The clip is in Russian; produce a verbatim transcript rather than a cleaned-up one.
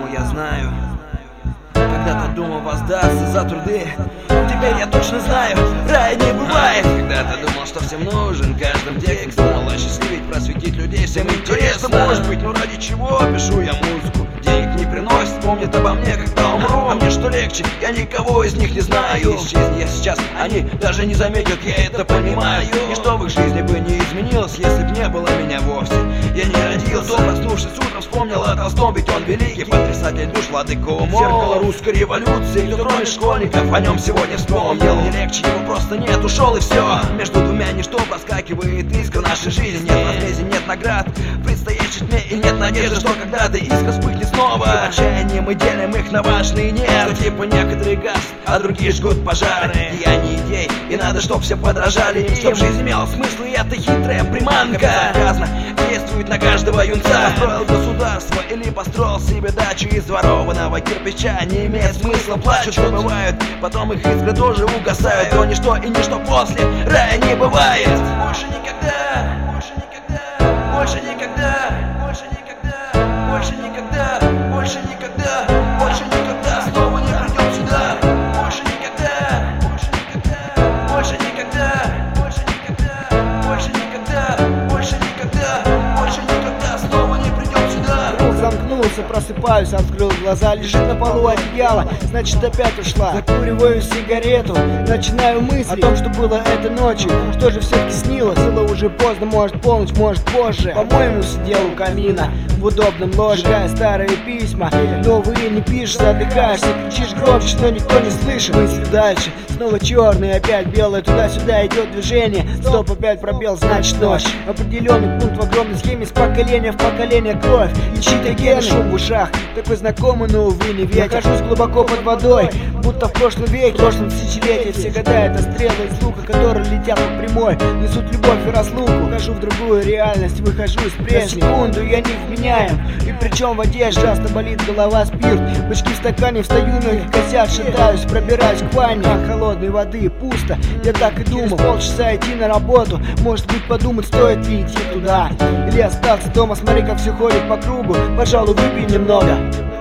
я знаю. Когда-то думал воздастся за труды, теперь я точно знаю, рая не бывает. Когда-то думал, что всем нужен каждым текст, думал осчастливить, просветить людей всем интересно. Может быть, ну ради чего пишу я музыку? Денег не приносит, помнят обо мне, когда умру. А мне что легче, я никого из них не знаю. Исчезни я сейчас, они даже не заметят, я это понимаю. Ничто в их жизни бы не изменилось, если б не было меня вовсе. Я не родился, проснувшись утром, вспомнил о Толстом, ведь он великий потрясатель душ, владыка умов. Зеркало русской революции, кто кроме школьников о нем сегодня вспомнил. Не легче, его просто нет, ушел и все. Между двумя ничто проскакивает искра нашей жизни. Нет возмездия, нет наград в предстоящей тьме, и нет надежды, что когда-то искра вспыхнет снова. И в отчаянии мы делим их на важные нет. Что типа некоторые газ, а другие жгут пожары. Деяния идей, и надо, чтоб все подражали им, чтоб жизнь имела смысл, и это хитрая приманка безнаказанно действует на каждого юнца. Построил государство или построил себе дачу из ворованного кирпича, не имеет смысла, плачут, что бывают, потом их искры тоже угасают. То ничто и ничто после рая не бывает. Больше никогда, больше никогда, больше никогда, больше никогда, больше никогда, больше никогда, больше никогда снова не придем сюда. Больше никогда, больше никогда, больше никогда, больше никогда, больше никогда, больше никогда, больше никогда снова не придем сюда. Круг замкнулся, просыпаюсь, открыл глаза, лежит на полу одеяло, значит опять ушла. Закуриваю сигарету, начинаю мысли о том, что было этой ночью. Что же все-таки снилось? Было уже поздно, может полночь, может позже. По-моему, сидел у камина в удобном ложе, читая старые письма. Новые не пишешь, задыхаешься, кричишь громче, но никто не слышит. Мысли дальше, снова черные, опять белые, туда-сюда идет движение. Стоп, опять пробел, значит ночь. Определенный пункт в огромной схеме, с поколения в поколение кровь. И чьи-то гены, шум в ушах, такой знакомый, но увы не ветер. Нахожусь глубоко под водой, будто в прошлом веке, в прошлом тысячелетии. Все года это стрелы из лука, которые летят по прямой, несут любовь и разлуку. Ухожу в другую реальность, выхожу из прежней. На секунду я не вменяем, и причем в одежде. Часто болит голова, спирт, бычки в стакане, встаю, ноги косят, шатаюсь, пробираюсь к ванне. От холодной воды пусто, я так и думал. Через полчаса идти на работу, может быть подумать, стоит ли идти туда или остаться дома. Смотри, как все ходит по кругу, пожалуй, выпей немного.